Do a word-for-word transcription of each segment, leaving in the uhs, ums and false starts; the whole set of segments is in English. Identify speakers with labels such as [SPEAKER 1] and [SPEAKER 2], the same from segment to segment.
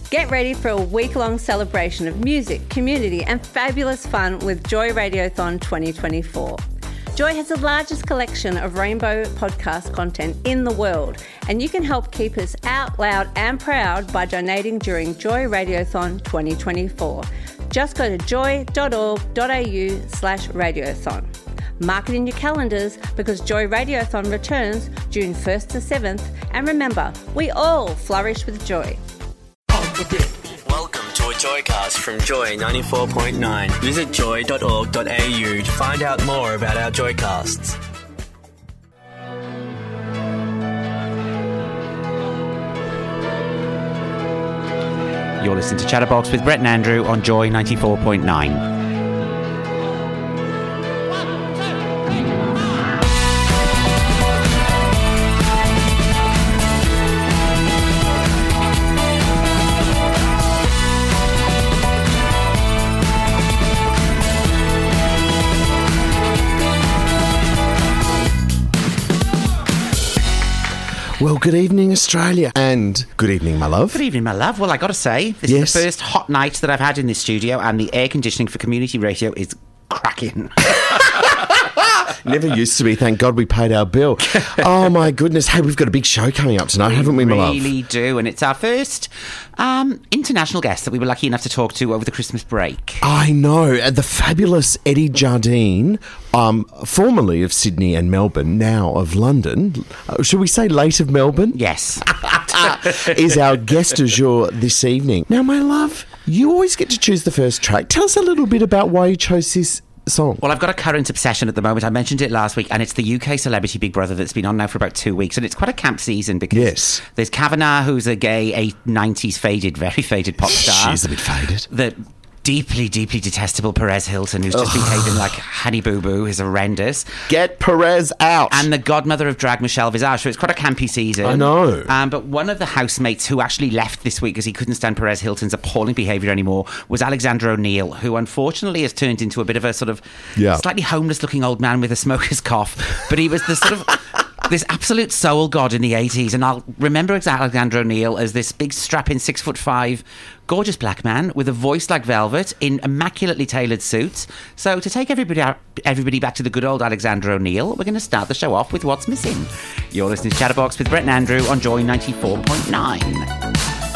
[SPEAKER 1] Get ready for a week-long celebration of music, community and fabulous fun with Joy Radiothon twenty twenty-four. Joy has the largest collection of rainbow podcast content in the world, and you can help keep us out loud and proud by donating during Joy Radiothon twenty twenty-four. Just go to joy.org.au slash radiothon. Mark it in your calendars because Joy Radiothon returns June first to seventh, and remember, we all flourish with joy.
[SPEAKER 2] Welcome to a Joycast from Joy ninety-four point nine. Visit joy dot org dot a u to find out more about our Joycasts.
[SPEAKER 3] You're listening to Chatterbox with Brett and Andrew on Joy ninety-four point nine.
[SPEAKER 4] Well, good evening, Australia. And good evening, my love.
[SPEAKER 3] Good evening, my love. Well, I got to say, this
[SPEAKER 4] Yes.
[SPEAKER 3] is the first hot night that I've had in this studio, and the air conditioning for community radio is cracking.
[SPEAKER 4] Never used to be. Thank God we paid our bill. Oh, my goodness. Hey, we've got a big show coming up tonight, haven't we, my love?
[SPEAKER 3] We really do, and it's our first um, international guest that we were lucky enough to talk to over the Christmas break.
[SPEAKER 4] I know. Uh, The fabulous Eddie Jardine, um, formerly of Sydney and Melbourne, now of London. Uh, should we say late of Melbourne?
[SPEAKER 3] Yes.
[SPEAKER 4] Is our guest du jour this evening. Now, my love, you always get to choose the first track. Tell us a little bit about why you chose this song.
[SPEAKER 3] Well, I've got a current obsession at the moment. I mentioned it last week, and it's the U K Celebrity Big Brother that's been on now for about two weeks, and it's quite a camp season because
[SPEAKER 4] Yes.
[SPEAKER 3] there's Kavanagh, who's a gay eight nineties faded, very faded pop star.
[SPEAKER 4] She's a bit faded.
[SPEAKER 3] The deeply, deeply detestable Perez Hilton, who's just behaving like Honey Boo Boo, is horrendous.
[SPEAKER 4] Get Perez out.
[SPEAKER 3] And the godmother of drag, Michelle Visage. So it's quite a campy season.
[SPEAKER 4] I know.
[SPEAKER 3] Um, but one of the housemates who actually left this week because he couldn't stand Perez Hilton's appalling behaviour anymore was Alexander O'Neill, who unfortunately has turned into a bit of a sort of
[SPEAKER 4] Yeah.
[SPEAKER 3] slightly homeless-looking old man with a smoker's cough. But he was the sort of... this absolute soul god in the eighties, and I'll remember Alexander O'Neill as this big strapping six foot five gorgeous black man with a voice like velvet in immaculately tailored suits. So to take everybody out, everybody back to the good old Alexander O'Neill, we're going to start the show off with What's Missing. You're listening to Chatterbox with Brett and Andrew on Joy ninety-four point nine.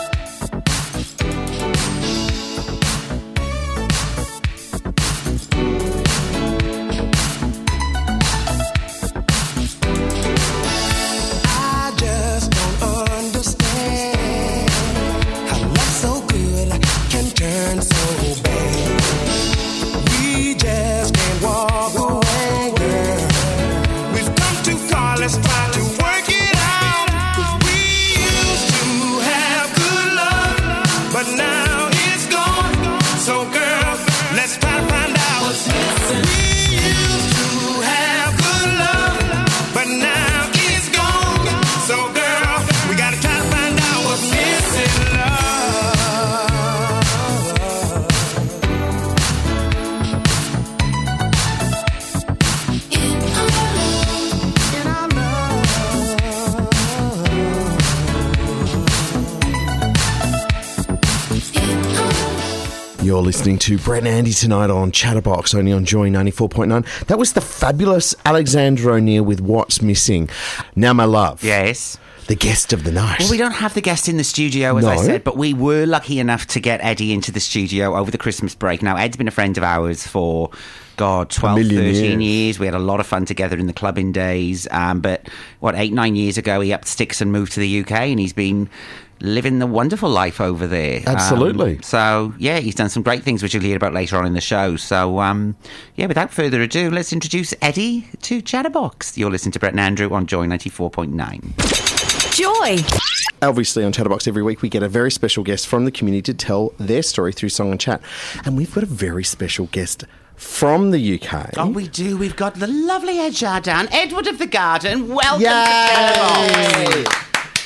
[SPEAKER 4] You're listening to Brett and Andy tonight on Chatterbox, only on Joy ninety-four point nine. That was the fabulous Alexander O'Neill with What's Missing. Now, my love.
[SPEAKER 3] Yes.
[SPEAKER 4] The guest of the night.
[SPEAKER 3] Well, we don't have the guest in the studio, as
[SPEAKER 4] No.
[SPEAKER 3] I said, but we were lucky enough to get Eddie into the studio over the Christmas break. Now, Ed's been a friend of ours for, God, twelve,
[SPEAKER 4] million
[SPEAKER 3] thirteen
[SPEAKER 4] years.
[SPEAKER 3] years. We had a lot of fun together in the clubbing days. Um, but, what, eight, nine years ago, he upped sticks and moved to the U K, and he's been living the wonderful life over there.
[SPEAKER 4] Absolutely.
[SPEAKER 3] Um, so, yeah, he's done some great things, which you'll hear about later on in the show. So, um, yeah, without further ado, let's introduce Eddie to Chatterbox. You're listening to Brett and Andrew on Joy ninety-four point nine.
[SPEAKER 1] Joy.
[SPEAKER 4] Obviously, on Chatterbox every week, we get a very special guest from the community to tell their story through song and chat. And we've got a very special guest from the U K.
[SPEAKER 3] Oh, we do. We've got the lovely Ed Jardine, Edward of the Garden. Welcome
[SPEAKER 4] Yay!
[SPEAKER 3] to Chatterbox.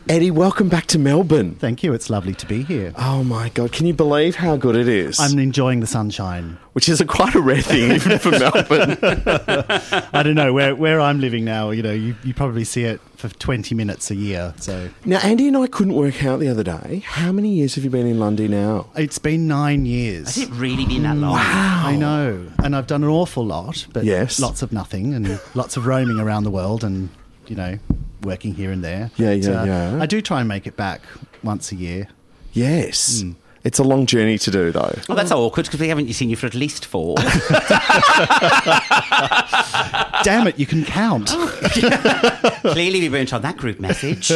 [SPEAKER 4] Eddie, welcome back to Melbourne.
[SPEAKER 5] Thank you. It's lovely to be here.
[SPEAKER 4] Oh, my God. Can you believe how good it is?
[SPEAKER 5] I'm enjoying the sunshine.
[SPEAKER 4] Which is a quite a rare thing, even for Melbourne.
[SPEAKER 5] I don't know. Where where I'm living now, you know, you, you probably see it for twenty minutes a year. So
[SPEAKER 4] Now, Andy and I couldn't work out the other day. How many years have you been in Lundy now?
[SPEAKER 5] it's been nine years.
[SPEAKER 3] Has it really been that long?
[SPEAKER 4] Wow.
[SPEAKER 5] I know. And I've done an awful lot, but
[SPEAKER 4] Yes.
[SPEAKER 5] lots of nothing and lots of roaming around the world and, you know, working here and there.
[SPEAKER 4] Yeah,
[SPEAKER 5] But,
[SPEAKER 4] yeah,
[SPEAKER 5] uh,
[SPEAKER 4] yeah.
[SPEAKER 5] I do try and make it back once a year.
[SPEAKER 4] Yes. It's a long journey to do, though.
[SPEAKER 3] Well, that's awkward because we haven't seen you for at least four.
[SPEAKER 5] Damn it, you can count.
[SPEAKER 3] Clearly, we weren't on that group message.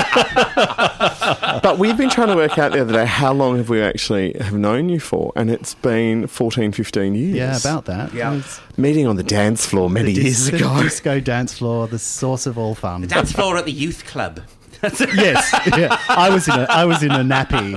[SPEAKER 4] But we've been trying to work out the other day how long have we actually have known you for, and it's been fourteen, fifteen years.
[SPEAKER 5] Yeah, about that.
[SPEAKER 3] Yeah.
[SPEAKER 5] It was
[SPEAKER 4] Meeting on the dance floor many
[SPEAKER 5] the
[SPEAKER 4] years
[SPEAKER 5] dis-
[SPEAKER 4] ago.
[SPEAKER 5] The disco dance floor, the source of all fun.
[SPEAKER 3] Dance floor at the youth club.
[SPEAKER 5] Yes, yeah. I was in a I was in a nappy.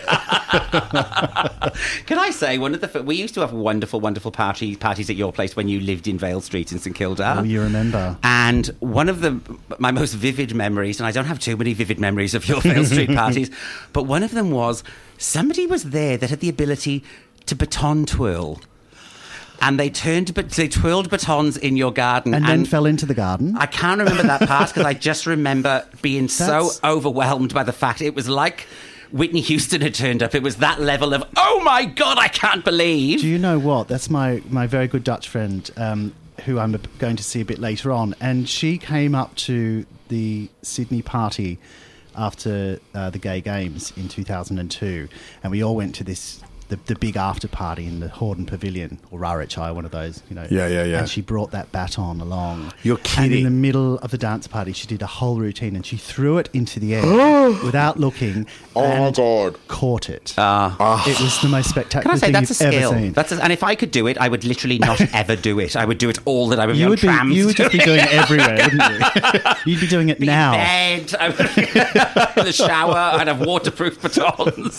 [SPEAKER 3] Can I say one of the we used to have wonderful, wonderful party parties at your place when you lived in Vale Street in St Kilda.
[SPEAKER 5] Oh, you remember?
[SPEAKER 3] And one of the my most vivid memories, and I don't have too many vivid memories of your Vale Street parties, but one of them was somebody was there that had the ability to baton twirl. And they turned, but they twirled batons in your garden,
[SPEAKER 5] And then fell into the garden.
[SPEAKER 3] I can't remember that part because I just remember being so
[SPEAKER 5] That's-
[SPEAKER 3] overwhelmed by the fact it was like Whitney Houston had turned up. It was that level of, oh my God, I can't believe.
[SPEAKER 5] Do you know what? That's my, my very good Dutch friend, um, who I'm going to see a bit later on. And she came up to the Sydney party after uh, the Gay Games in two thousand two. And we all went to this... The, the big after party in the Horden Pavilion, or Rarichai, one of those, you know.
[SPEAKER 4] Yeah, yeah, yeah.
[SPEAKER 5] And she brought that baton along.
[SPEAKER 4] You're
[SPEAKER 5] And in
[SPEAKER 4] kidding.
[SPEAKER 5] the middle of the dance party, she did a whole routine and she threw it into the air without looking.
[SPEAKER 4] Oh, my
[SPEAKER 5] and
[SPEAKER 4] God.
[SPEAKER 5] Caught it.
[SPEAKER 3] Ah.
[SPEAKER 5] It was the most
[SPEAKER 3] Can
[SPEAKER 5] spectacular
[SPEAKER 3] I say
[SPEAKER 5] thing
[SPEAKER 3] that's a
[SPEAKER 5] you've ever
[SPEAKER 3] skill?
[SPEAKER 5] seen.
[SPEAKER 3] That's a, and if I could do it, I would literally not ever do it. I would do it all that I would be
[SPEAKER 5] You
[SPEAKER 3] on
[SPEAKER 5] would be,
[SPEAKER 3] trams.
[SPEAKER 5] you would just be doing it everywhere, wouldn't you? You'd be doing it
[SPEAKER 3] Be
[SPEAKER 5] now.
[SPEAKER 3] in bed, I would, in the shower, I'd have waterproof batons.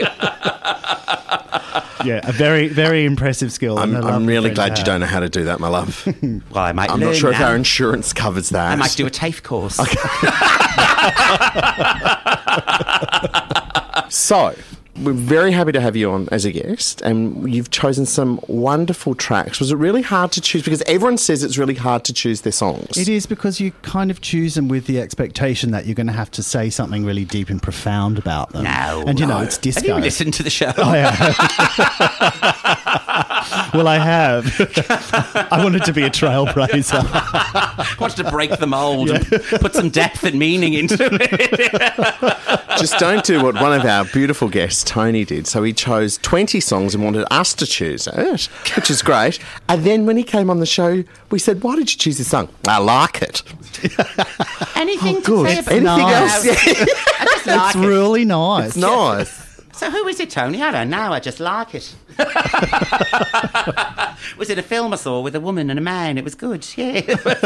[SPEAKER 5] Yeah, a very, very impressive skill.
[SPEAKER 4] I'm,
[SPEAKER 5] and a
[SPEAKER 4] I'm
[SPEAKER 5] lovely
[SPEAKER 4] really
[SPEAKER 5] thing
[SPEAKER 4] glad
[SPEAKER 5] to
[SPEAKER 4] you don't know
[SPEAKER 5] have.
[SPEAKER 4] how to do that, my love.
[SPEAKER 3] Well, I might
[SPEAKER 4] I'm
[SPEAKER 3] learn
[SPEAKER 4] not sure if
[SPEAKER 3] now.
[SPEAKER 4] our insurance covers that.
[SPEAKER 3] I might do a TAFE course.
[SPEAKER 4] So, we're very happy to have you on as a guest, and you've chosen some wonderful tracks. Was it really hard to choose? Because everyone says it's really hard to choose their songs.
[SPEAKER 5] It is because you kind of choose them with the expectation that you're going to have to say something really deep and profound about them.
[SPEAKER 3] No.
[SPEAKER 5] And you know,
[SPEAKER 4] No.
[SPEAKER 5] it's
[SPEAKER 3] Have
[SPEAKER 5] disco.
[SPEAKER 3] you listened to the show?
[SPEAKER 5] Well, I have. I wanted to be a trailblazer.
[SPEAKER 3] Wanted to break the mould and put some depth and meaning into it.
[SPEAKER 4] Just don't do what one of our beautiful guests, Tony, did. So he chose twenty songs and wanted us to choose it, which is great. And then when he came on the show, we said, why did you choose this song? I like it.
[SPEAKER 3] Anything
[SPEAKER 4] Good.
[SPEAKER 3] to say about
[SPEAKER 4] Anything
[SPEAKER 5] Nice.
[SPEAKER 4] else? Yeah.
[SPEAKER 3] I just like
[SPEAKER 5] It's
[SPEAKER 3] it.
[SPEAKER 5] really nice.
[SPEAKER 4] It's nice.
[SPEAKER 3] So who is it, Tony? I don't know. I just like it. Was it a film I saw with a woman and a man? It was good. Yeah.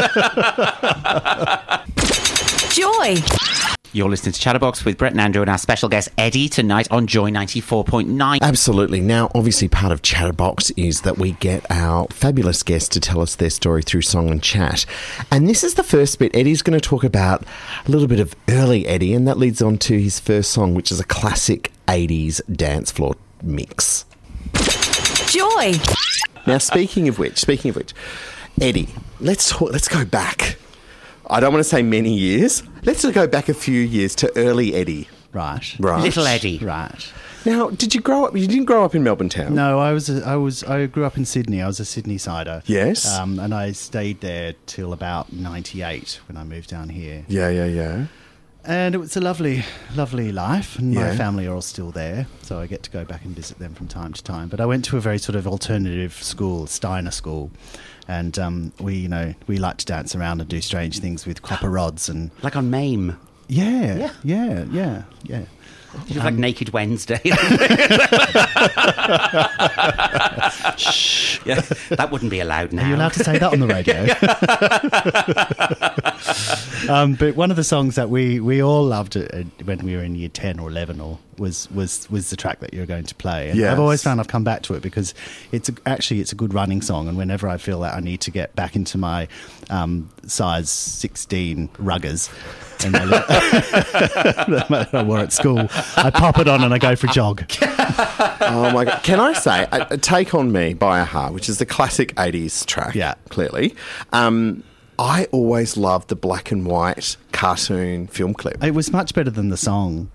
[SPEAKER 6] Joy.
[SPEAKER 3] You're listening to Chatterbox with Brett and Andrew and our special guest Eddie tonight on Joy ninety-four point nine.
[SPEAKER 4] Absolutely. Now, obviously, part of Chatterbox is that we get our fabulous guests to tell us their story through song and chat. And this is the first bit. Eddie's going to talk about a little bit of early Eddie, and that leads on to his first song, which is a classic eighties dance floor mix.
[SPEAKER 6] Joy.
[SPEAKER 4] Now, speaking of which, speaking of which, Eddie, let's talk, let's go back. I don't want to say many years. Let's go back a few years to early Eddie.
[SPEAKER 5] Right.
[SPEAKER 4] Right.
[SPEAKER 3] Little Eddie.
[SPEAKER 5] Right.
[SPEAKER 4] Now, did you grow up? You didn't grow up in Melbourne town.
[SPEAKER 5] No, I was a, I was I grew up in Sydney. I was a Sydney sider.
[SPEAKER 4] Yes.
[SPEAKER 5] Um, and I stayed there till about ninety-eight when I moved down here.
[SPEAKER 4] Yeah, yeah, yeah.
[SPEAKER 5] And it was a lovely, lovely life. And
[SPEAKER 4] Yeah.
[SPEAKER 5] my family are all still there, so I get to go back and visit them from time to time. But I went to a very sort of alternative school, Steiner School, and um, we, you know, we like to dance around and do strange things with copper rods and
[SPEAKER 3] Like on MAME.
[SPEAKER 5] yeah,
[SPEAKER 3] Yeah.
[SPEAKER 5] yeah, yeah, yeah.
[SPEAKER 3] It was like Naked Wednesday. Shh. Yeah, that wouldn't be allowed now.
[SPEAKER 5] Are you allowed to say that on the radio? um, but one of the songs that we, we all loved uh, when we were in year ten or eleven or was, was, was the track that you're going to play. And
[SPEAKER 4] Yes.
[SPEAKER 5] I've always found I've come back to it because it's a, actually it's a good running song. And whenever I feel that I need to get back into my um, size sixteen ruggers, And I, that I wore at school. I pop it on and I go for a jog.
[SPEAKER 4] Oh my God. Can I say, uh, Take On Me by a-ha, which is the classic eighties track,
[SPEAKER 5] Yeah.
[SPEAKER 4] clearly. Um, I always loved the black and white cartoon film clip.
[SPEAKER 5] It was much better than the song.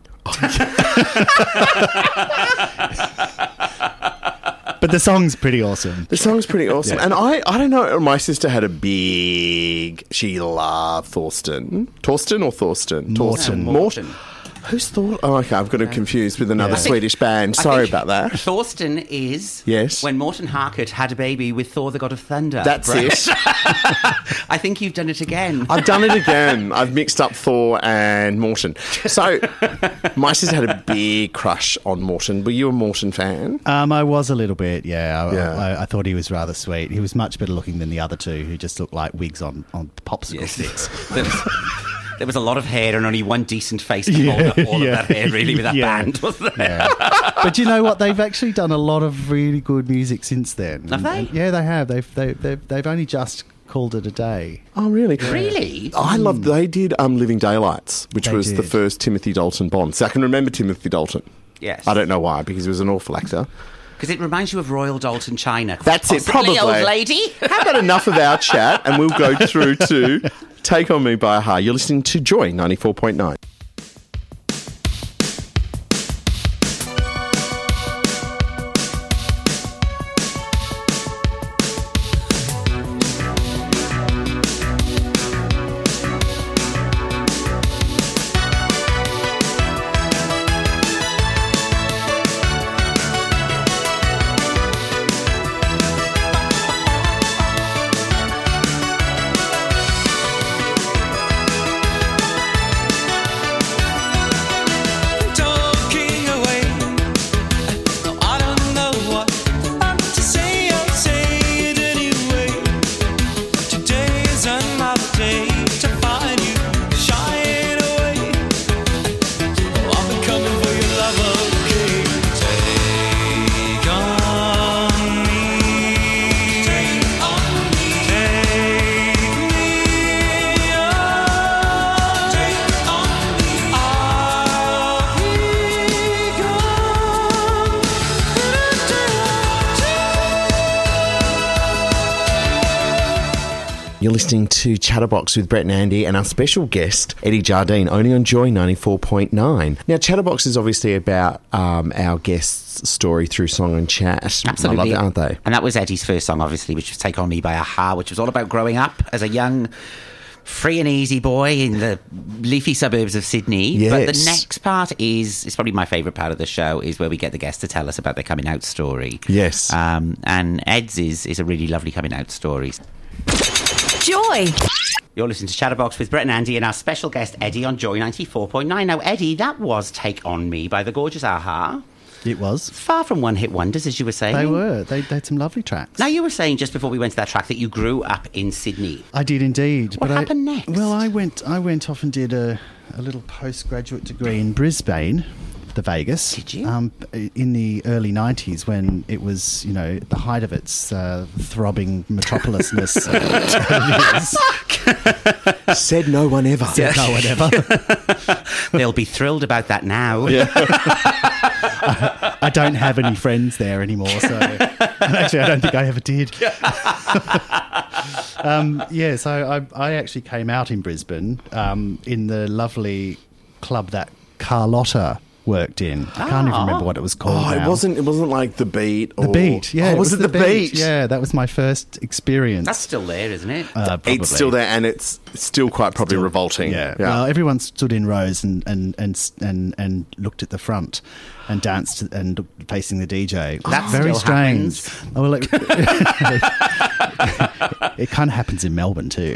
[SPEAKER 5] But the song's pretty awesome.
[SPEAKER 4] The song's pretty awesome.
[SPEAKER 5] Yeah.
[SPEAKER 4] And I, I don't know, my sister had a big, she loved Thorsten. Torsten or Thorsten?
[SPEAKER 5] Morton.
[SPEAKER 4] Morton. Who's Thor? Oh, okay, I've got it confused with another
[SPEAKER 5] Yeah.
[SPEAKER 4] Swedish band.
[SPEAKER 3] I
[SPEAKER 4] Sorry
[SPEAKER 3] think
[SPEAKER 4] about that.
[SPEAKER 3] Thorsten is
[SPEAKER 4] Yes.
[SPEAKER 3] when Morten Harket had a baby with Thor the God of Thunder.
[SPEAKER 4] That's
[SPEAKER 3] Right?
[SPEAKER 4] it.
[SPEAKER 3] I think you've done it again.
[SPEAKER 4] I've done it again. I've mixed up Thor and Morton. So, my sister had a big crush on Morton. Were you a Morton fan?
[SPEAKER 5] Um, I was a little bit, yeah. I,
[SPEAKER 4] Yeah.
[SPEAKER 5] I, I thought he was rather sweet. He was much better looking than the other two, who just looked like wigs on, on popsicle
[SPEAKER 3] Yes.
[SPEAKER 5] sticks.
[SPEAKER 3] There was, there was a lot of hair and only one decent face to hold up all
[SPEAKER 5] yeah.
[SPEAKER 3] of that hair, really, with that
[SPEAKER 5] Yeah.
[SPEAKER 3] band, wasn't there?
[SPEAKER 5] Yeah. But you know what? They've actually done a lot of really good music since then.
[SPEAKER 3] Have they?
[SPEAKER 5] And- yeah, they have. They've, they, they've, they've only just called it a day.
[SPEAKER 4] Oh, really?
[SPEAKER 3] Really?
[SPEAKER 4] I love. They did um, Living Daylights, which
[SPEAKER 5] They
[SPEAKER 4] was the
[SPEAKER 5] did.
[SPEAKER 4] first Timothy Dalton Bond. So I can remember Timothy Dalton.
[SPEAKER 3] Yes.
[SPEAKER 4] I don't know why, because he was an awful actor.
[SPEAKER 3] Because it reminds you of Royal Dalton China.
[SPEAKER 4] That's it,
[SPEAKER 3] Possibly,
[SPEAKER 4] probably.
[SPEAKER 3] old lady.
[SPEAKER 4] How about enough of our chat, and we'll go through to Take On Me by a-ha. You're listening to Joy ninety-four point nine.
[SPEAKER 7] Talking away. I don't know what to say. I'll say it anyway. Today is another day to find you shying away. I've been coming for your love, okay? Take on me. Take on me. Take me on. Take on me. I'll be gone.
[SPEAKER 4] You're listening to Chatterbox with Brett and Andy and our special guest, Eddie Jardine, only on Joy ninety-four point nine. Now, Chatterbox is obviously about um, our guest's story through song and chat.
[SPEAKER 3] Absolutely.
[SPEAKER 4] I love it, aren't they?
[SPEAKER 3] And that was Eddie's first song, obviously, which was Take On Me by a-ha, which was all about growing up as a young, free and easy boy in the leafy suburbs of Sydney. But the
[SPEAKER 4] Yes.
[SPEAKER 3] next part is, it's probably my favourite part of the show, is where we get the guest to tell us about their coming out story.
[SPEAKER 4] Yes.
[SPEAKER 3] Um, and Ed's is, is a really lovely coming out story.
[SPEAKER 6] Joy.
[SPEAKER 3] You're listening to Chatterbox with Brett and Andy and our special guest, Eddie, on Joy ninety-four point nine. Now, Eddie, that was Take On Me by the gorgeous a-ha.
[SPEAKER 5] It was.
[SPEAKER 3] Far from one-hit wonders, as you were saying.
[SPEAKER 5] They were. They, they had some lovely tracks.
[SPEAKER 3] Now, you were saying just before we went to that track that you grew up in Sydney.
[SPEAKER 5] I did indeed.
[SPEAKER 3] What
[SPEAKER 5] but
[SPEAKER 3] happened
[SPEAKER 5] I,
[SPEAKER 3] next?
[SPEAKER 5] Well, I went. I went off and did a, a little postgraduate degree in Brisbane, the Vegas.
[SPEAKER 3] Did you?
[SPEAKER 5] Um, in the early nineties, when it was, you know, the height of its uh, throbbing metropolisness.
[SPEAKER 4] Said no one ever.
[SPEAKER 5] Said no one ever.
[SPEAKER 3] They'll be thrilled about that now.
[SPEAKER 5] I don't have any friends there anymore, so and actually, I don't think I ever did. um, yeah, so I, I actually came out in Brisbane um, in the lovely club that Carlotta worked in. I can't even remember what it was called.
[SPEAKER 4] Oh, it
[SPEAKER 5] now.
[SPEAKER 4] wasn't. It wasn't like the Beat. Or,
[SPEAKER 5] The Beat. Yeah,
[SPEAKER 4] Oh, was it the Beat?
[SPEAKER 5] Yeah, that was my first experience.
[SPEAKER 3] That's still there, isn't it?
[SPEAKER 5] Uh, probably.
[SPEAKER 4] It's still there, and it's still quite probably
[SPEAKER 5] Still-
[SPEAKER 4] revolting.
[SPEAKER 5] Yeah. Well, everyone stood in rows and and, and and and looked at the front and danced and facing the D J.
[SPEAKER 3] That
[SPEAKER 5] very
[SPEAKER 3] still
[SPEAKER 5] strange.
[SPEAKER 3] happens.
[SPEAKER 5] Oh, well, it, it kind of happens in Melbourne too.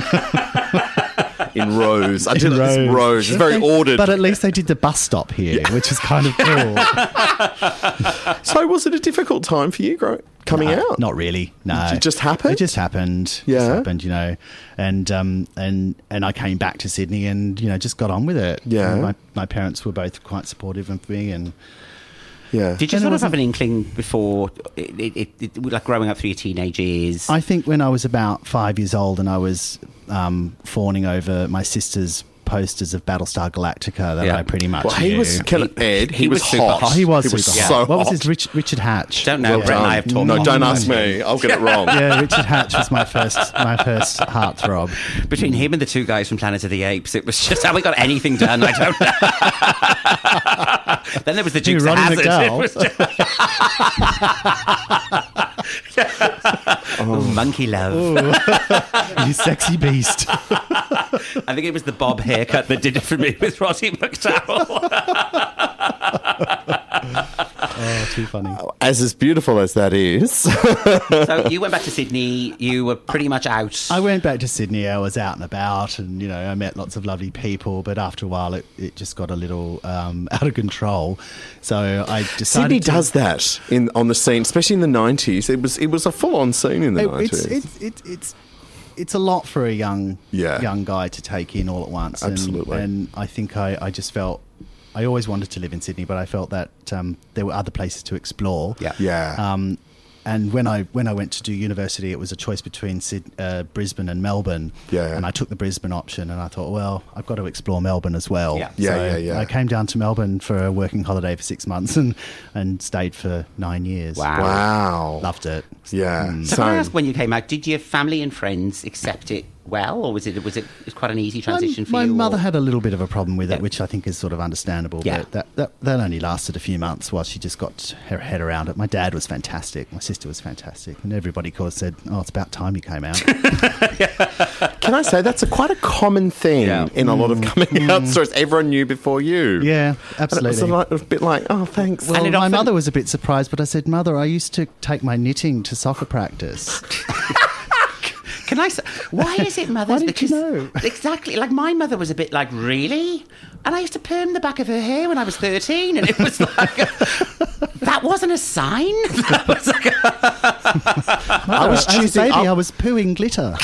[SPEAKER 4] in rows. I
[SPEAKER 5] In
[SPEAKER 4] did it as rows. It's very ordered.
[SPEAKER 5] But at least they did the bus stop here, which is kind of cool.
[SPEAKER 4] So, was it a difficult time for you, growing coming
[SPEAKER 5] No,
[SPEAKER 4] out?
[SPEAKER 5] Not really. No,
[SPEAKER 4] Did it just happen?
[SPEAKER 5] It just happened.
[SPEAKER 4] Yeah.
[SPEAKER 5] It just happened. You know, and um and and I came back to Sydney and you know just got on with it.
[SPEAKER 4] Yeah.
[SPEAKER 5] And my my parents were both quite supportive of me and.
[SPEAKER 4] Yeah.
[SPEAKER 3] Did you
[SPEAKER 5] And it
[SPEAKER 3] sort of
[SPEAKER 5] wasn't-
[SPEAKER 3] have an inkling before, it, it, it, it, like growing up through your teenage years?
[SPEAKER 5] I think when I was about five years old and I was um, fawning over my sister's posters of Battlestar Galactica that
[SPEAKER 3] Yeah.
[SPEAKER 5] I pretty much
[SPEAKER 4] Well, he
[SPEAKER 5] knew.
[SPEAKER 4] was can, Ed. He,
[SPEAKER 3] he
[SPEAKER 4] was,
[SPEAKER 3] was super
[SPEAKER 4] hot.
[SPEAKER 3] hot.
[SPEAKER 5] Oh, he was,
[SPEAKER 4] He was
[SPEAKER 5] super
[SPEAKER 4] so
[SPEAKER 5] hot. What was
[SPEAKER 4] hot.
[SPEAKER 5] his Rich, Richard Hatch?
[SPEAKER 3] Don't know.
[SPEAKER 4] Well
[SPEAKER 3] Brett and I
[SPEAKER 4] done.
[SPEAKER 3] have talked.
[SPEAKER 4] No,
[SPEAKER 3] about
[SPEAKER 4] don't
[SPEAKER 3] it.
[SPEAKER 4] ask me. I'll get it wrong.
[SPEAKER 5] Yeah, Richard Hatch was my first my first heartthrob.
[SPEAKER 3] Between him and the two guys from Planet of the Apes, it was just how we got anything done. I don't know. Then there was the Dukes of
[SPEAKER 5] Ronnie
[SPEAKER 3] Hazzard.
[SPEAKER 5] McDowell?
[SPEAKER 3] It was just- oh, monkey love.
[SPEAKER 5] You sexy beast.
[SPEAKER 3] I think it was the bob haircut that did it for me with Roddy McDowell.
[SPEAKER 5] Oh, too funny.
[SPEAKER 4] As as beautiful as that is.
[SPEAKER 3] So you went back to Sydney. You were pretty much out.
[SPEAKER 5] I went back to Sydney. I was out and about, and you know, I met lots of lovely people. But after a while, it, it just got a little um, out of control. So I decided.
[SPEAKER 4] Sydney
[SPEAKER 5] to,
[SPEAKER 4] does that in on the scene, especially in the nineties. It was it was a full on scene in the
[SPEAKER 5] It,
[SPEAKER 4] nineties.
[SPEAKER 5] it's it's it's it's it's a lot for a young
[SPEAKER 4] Yeah.
[SPEAKER 5] young guy to take in all at once. And-
[SPEAKER 4] Absolutely.
[SPEAKER 5] And, I think I, I just felt. I always wanted to live in Sydney, but I felt that um, there were other places to explore.
[SPEAKER 3] Yeah.
[SPEAKER 4] yeah.
[SPEAKER 5] Um, and when I when I went to do university, it was a choice between Syd- uh, Brisbane and Melbourne.
[SPEAKER 4] Yeah.
[SPEAKER 5] And I took the Brisbane option, and I thought, well, I've got to explore Melbourne as well.
[SPEAKER 3] Yeah.
[SPEAKER 4] Yeah,
[SPEAKER 5] So
[SPEAKER 4] yeah, yeah.
[SPEAKER 5] I came down to Melbourne for a working holiday for six months and and stayed for nine years.
[SPEAKER 3] Wow.
[SPEAKER 4] wow.
[SPEAKER 5] Loved it.
[SPEAKER 4] Yeah.
[SPEAKER 3] So can I ask, when you came out, did your family and friends accept it well, or was it was it, it was quite an easy transition
[SPEAKER 5] my,
[SPEAKER 3] for
[SPEAKER 5] my
[SPEAKER 3] you?
[SPEAKER 5] mother
[SPEAKER 3] or-
[SPEAKER 5] had a little bit of a problem with it,
[SPEAKER 3] Yeah.
[SPEAKER 5] which I think is sort of understandable.
[SPEAKER 3] Yeah.
[SPEAKER 5] But that, that that only lasted a few months while she just got her head around it. My dad was fantastic. My sister was fantastic. And everybody kind of said, oh, it's about time you came out.
[SPEAKER 4] Can I say that's a quite a common thing
[SPEAKER 3] Yeah.
[SPEAKER 4] in a lot of coming out stories? Everyone knew before you.
[SPEAKER 5] Yeah,
[SPEAKER 4] And it
[SPEAKER 5] absolutely.
[SPEAKER 4] was a, like, a bit like, oh, thanks.
[SPEAKER 5] Well,
[SPEAKER 3] And it
[SPEAKER 5] my
[SPEAKER 3] often-
[SPEAKER 5] mother was a bit surprised, but I said, Mother, I used to take my knitting to soccer practice.
[SPEAKER 3] Can I say, why is it mothers?
[SPEAKER 5] Why did you
[SPEAKER 3] because
[SPEAKER 5] know?
[SPEAKER 3] Exactly. Like my mother was a bit like, really? And I used to perm the back of her hair when I was thirteen, and it was like, that wasn't a sign. That was like a-
[SPEAKER 4] I was
[SPEAKER 5] As a
[SPEAKER 4] choosing
[SPEAKER 5] baby,
[SPEAKER 4] up-
[SPEAKER 5] I was pooing glitter.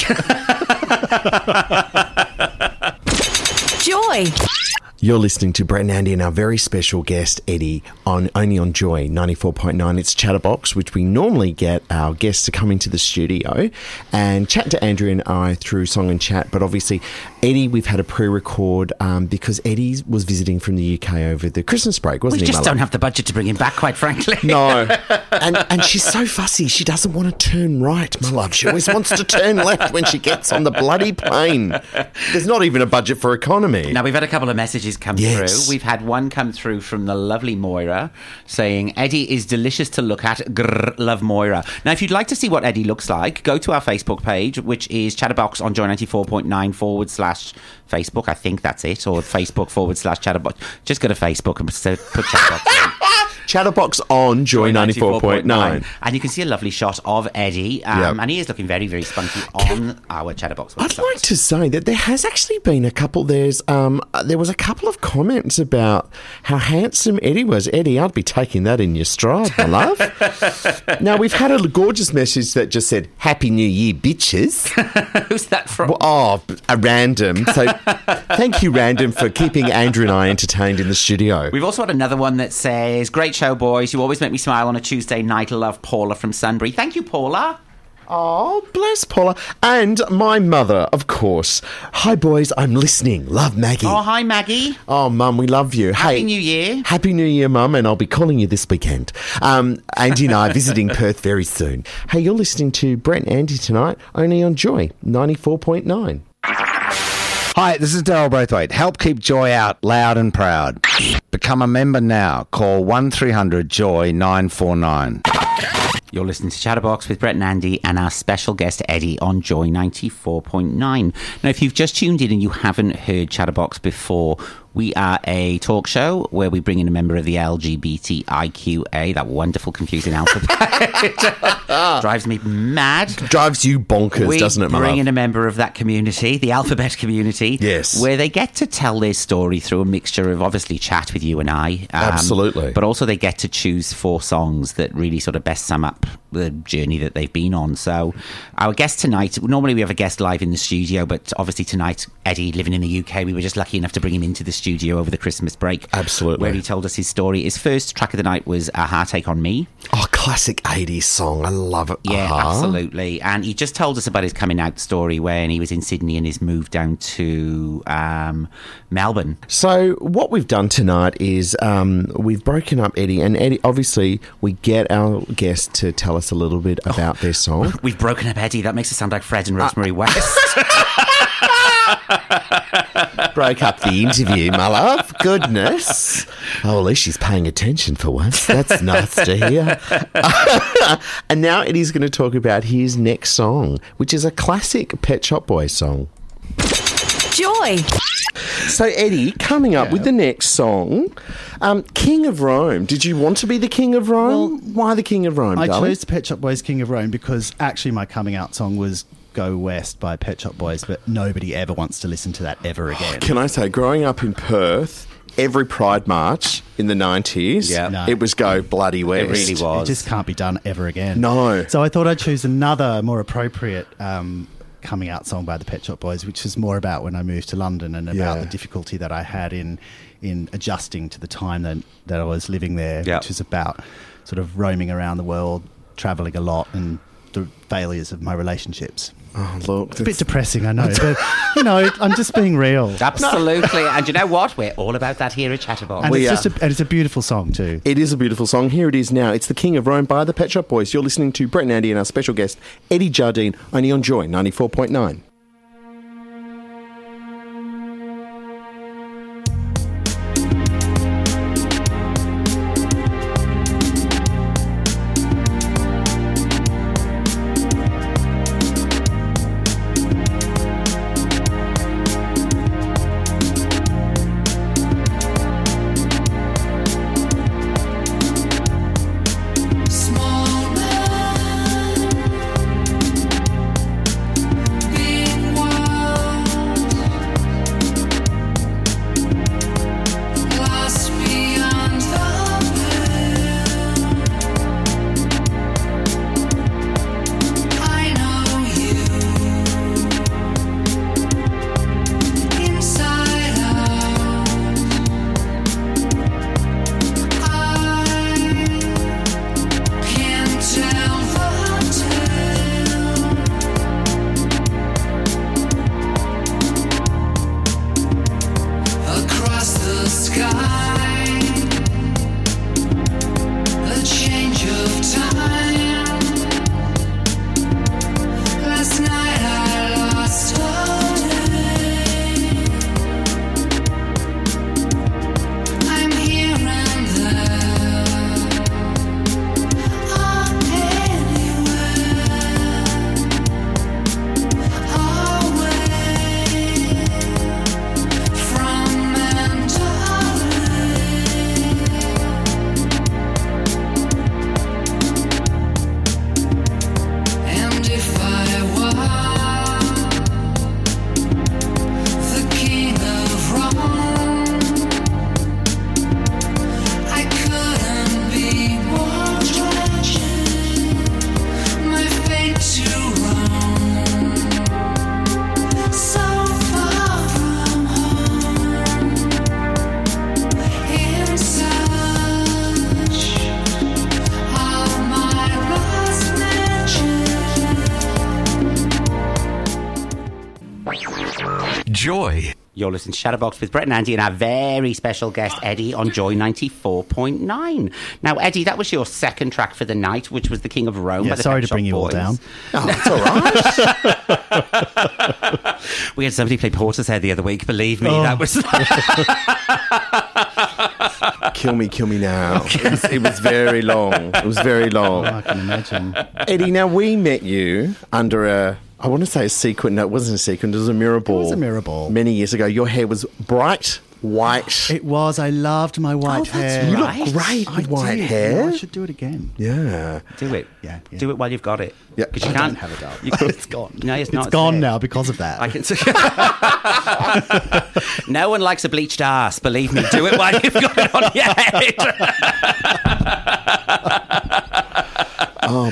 [SPEAKER 6] Joy.
[SPEAKER 4] You're listening to Brett and Andy and our very special guest, Eddie, on only on Joy ninety-four point nine. It's Chatterbox, which we normally get our guests to come into the studio and chat to Andrew and I through song and chat. But obviously, Eddie, we've had a pre-record um, because Eddie was visiting from the U K over the Christmas break, wasn't
[SPEAKER 3] we
[SPEAKER 4] he,
[SPEAKER 3] just
[SPEAKER 4] my
[SPEAKER 3] don't
[SPEAKER 4] love?
[SPEAKER 3] have the budget to bring him back, quite frankly.
[SPEAKER 4] No. And and she's so fussy. She doesn't want to turn right, my love. She always wants to turn left when she gets on the bloody plane. There's not even a budget for economy.
[SPEAKER 3] Now, we've had a couple of messages come
[SPEAKER 4] Yes.
[SPEAKER 3] through. We've had one come through from the lovely Moira saying, Eddie is delicious to look at. Grrr, love Moira. Now, if you'd like to see what Eddie looks like, go to our Facebook page, which is Chatterbox on Joy ninety-four point nine forward slash Facebook. I think that's it. Or Facebook forward slash Chatterbox. Just go to Facebook and put put Chatterbox in.
[SPEAKER 4] Chatterbox on Joy ninety-four point nine.
[SPEAKER 3] And you can see a lovely shot of Eddie. Um,
[SPEAKER 4] Yep.
[SPEAKER 3] And he is looking very, very spunky on our Chatterbox website.
[SPEAKER 4] I'd like to say that there has actually been a couple. There's um, there was a couple of comments about how handsome Eddie was. Eddie, I'd be taking that in your stride, my love. Now we've had a gorgeous message that just said "Happy New Year, bitches."
[SPEAKER 3] Who's that from?
[SPEAKER 4] Well, oh, a random. So thank you, random, for keeping Andrew and I entertained in the studio.
[SPEAKER 3] We've also had another one that says, great show, boys. You always make me smile on a Tuesday night. Love, Paula from Sunbury. Thank you, Paula.
[SPEAKER 4] Oh, bless Paula. And my mother, of course. Hi, boys. I'm listening. Love, Maggie.
[SPEAKER 3] Oh, hi, Maggie.
[SPEAKER 4] Oh, Mum, we love you.
[SPEAKER 3] Happy
[SPEAKER 4] hey,
[SPEAKER 3] New Year.
[SPEAKER 4] Happy New Year, Mum, and I'll be calling you this weekend. Um, Andy and I are visiting Perth very soon. Hey, you're listening to Brett and Andy tonight, only on Joy ninety-four point nine.
[SPEAKER 8] Hi, this is Daryl Braithwaite. Help keep Joy out loud and proud. Become a member now. Call one three hundred joy nine four nine.
[SPEAKER 3] You're listening to Chatterbox with Brett and Andy and our special guest Eddie on Joy ninety-four point nine. Now, if you've just tuned in and you haven't heard Chatterbox before, we are a talk show where we bring in a member of the L G B T I Q A, that wonderful confusing alphabet. Drives me mad.
[SPEAKER 4] Drives you bonkers,
[SPEAKER 3] We
[SPEAKER 4] doesn't it, my
[SPEAKER 3] bring
[SPEAKER 4] love?
[SPEAKER 3] in a member of that community, the alphabet community.
[SPEAKER 4] Yes.
[SPEAKER 3] Where they get to tell their story through a mixture of obviously chat with you and I. um,
[SPEAKER 4] Absolutely.
[SPEAKER 3] But also they get to choose four songs that really sort of best sum up the journey that they've been on. So our guest tonight, normally we have a guest live in the studio, but obviously tonight, Eddie, living in the U K, we were just lucky enough to bring him into the studio over the Christmas break.
[SPEAKER 4] Absolutely.
[SPEAKER 3] Where he told us his story. His first track of the night was A Heartache on Me.
[SPEAKER 4] Oh, classic eighties song. I love it.
[SPEAKER 3] Yeah,
[SPEAKER 4] Uh-huh.
[SPEAKER 3] absolutely. And he just told us about his coming out story when he was in Sydney and his move down to um, Melbourne.
[SPEAKER 4] So what we've done tonight is um, we've broken up Eddie, and Eddie, obviously we get our guest to tell us a little bit about their song.
[SPEAKER 3] We've broken up Eddie. That makes it sound like Fred and Rosemary West.
[SPEAKER 4] Broke up the interview, my love. Goodness. Oh, at least she's paying attention for once. That's nice to hear. And now Eddie's going to talk about his next song, which is a classic Pet Shop Boys song.
[SPEAKER 6] Joy.
[SPEAKER 4] So, Eddie, coming up
[SPEAKER 5] Yeah.
[SPEAKER 4] with the next song, um, King of Rome. Did you want to be the King of Rome? Why the King of Rome,
[SPEAKER 5] I
[SPEAKER 4] darling?
[SPEAKER 5] chose Pet Shop Boys' King of Rome because actually my coming out song was Go West by Pet Shop Boys, but nobody ever wants to listen to that ever again.
[SPEAKER 4] Can I say, growing up in Perth, every Pride March in the nineties,
[SPEAKER 3] Yeah.
[SPEAKER 5] No.
[SPEAKER 4] it was Go Bloody West.
[SPEAKER 3] It really was.
[SPEAKER 5] It just can't be done ever again.
[SPEAKER 4] No.
[SPEAKER 5] So I thought I'd choose another more appropriate um, coming out song by the Pet Shop Boys, which is more about when I moved to London and about
[SPEAKER 4] Yeah.
[SPEAKER 5] the difficulty that I had in in adjusting to the time that, that I was living there,
[SPEAKER 3] Yeah.
[SPEAKER 5] which is about sort of roaming around the world, travelling a lot, and the failures of my relationships.
[SPEAKER 4] Oh, look.
[SPEAKER 5] It's a bit depressing, I know, but, you know, I'm just being real.
[SPEAKER 3] Absolutely. And you know what? We're all about that here at Chatterbox.
[SPEAKER 5] And
[SPEAKER 4] We
[SPEAKER 5] it's,
[SPEAKER 4] are.
[SPEAKER 5] just a, and it's a beautiful song, too.
[SPEAKER 4] It is a beautiful song. Here it is now. It's The King of Rome by the Pet Shop Boys. You're listening to Brett and Andy and our special guest, Eddie Jardine, only on Joy ninety-four point nine.
[SPEAKER 7] Small man, big world, lost beyond the veil. I know you inside out. I can't tell the tale across the sky. A change of time. Last night I lost all day. I'm here and there. I'm anywhere, away from Mandalay. And if I were the King of Rome, I couldn't be more tragic. My fate to roam so far from home, in search of my lost magic.
[SPEAKER 9] Joy.
[SPEAKER 3] You're listening to Chatterbox with Brett and Andy and our very special guest, Eddie, on Joy ninety-four point nine. Now, Eddie, that was your second track for the night, which was The King of Rome
[SPEAKER 5] Yeah,
[SPEAKER 3] by the
[SPEAKER 5] sorry
[SPEAKER 3] Pet
[SPEAKER 5] to bring
[SPEAKER 3] Shop
[SPEAKER 5] you all
[SPEAKER 3] Boys.
[SPEAKER 5] down.
[SPEAKER 4] Oh, it's all right.
[SPEAKER 3] We had somebody play Portishead the other week, believe me.
[SPEAKER 5] Oh.
[SPEAKER 3] That was...
[SPEAKER 4] Kill me, kill me now. It was, it was very long. It was very long.
[SPEAKER 5] I can imagine.
[SPEAKER 4] Eddie, now we met you under a, I want to say a sequin. No, it wasn't a sequin. It was a mirror ball.
[SPEAKER 5] was a mirror ball.
[SPEAKER 4] Many years ago. Your hair was bright white.
[SPEAKER 5] It was. I loved my white
[SPEAKER 3] Oh, that's
[SPEAKER 5] hair.
[SPEAKER 3] right.
[SPEAKER 4] You look great
[SPEAKER 5] I
[SPEAKER 4] with white
[SPEAKER 5] did.
[SPEAKER 4] hair.
[SPEAKER 5] No, I should do it again.
[SPEAKER 4] Yeah.
[SPEAKER 3] Do it.
[SPEAKER 5] Yeah, yeah.
[SPEAKER 3] Do it while you've got it.
[SPEAKER 4] Yeah.
[SPEAKER 3] Because you
[SPEAKER 5] I
[SPEAKER 3] can't
[SPEAKER 5] don't have it, darling.
[SPEAKER 3] you-
[SPEAKER 5] It's gone.
[SPEAKER 3] No, it's not.
[SPEAKER 5] It's gone
[SPEAKER 3] there.
[SPEAKER 5] now because of that.
[SPEAKER 3] I can see. No one likes a bleached ass. Believe me. Do it while you've got it on your head.
[SPEAKER 4] Oh,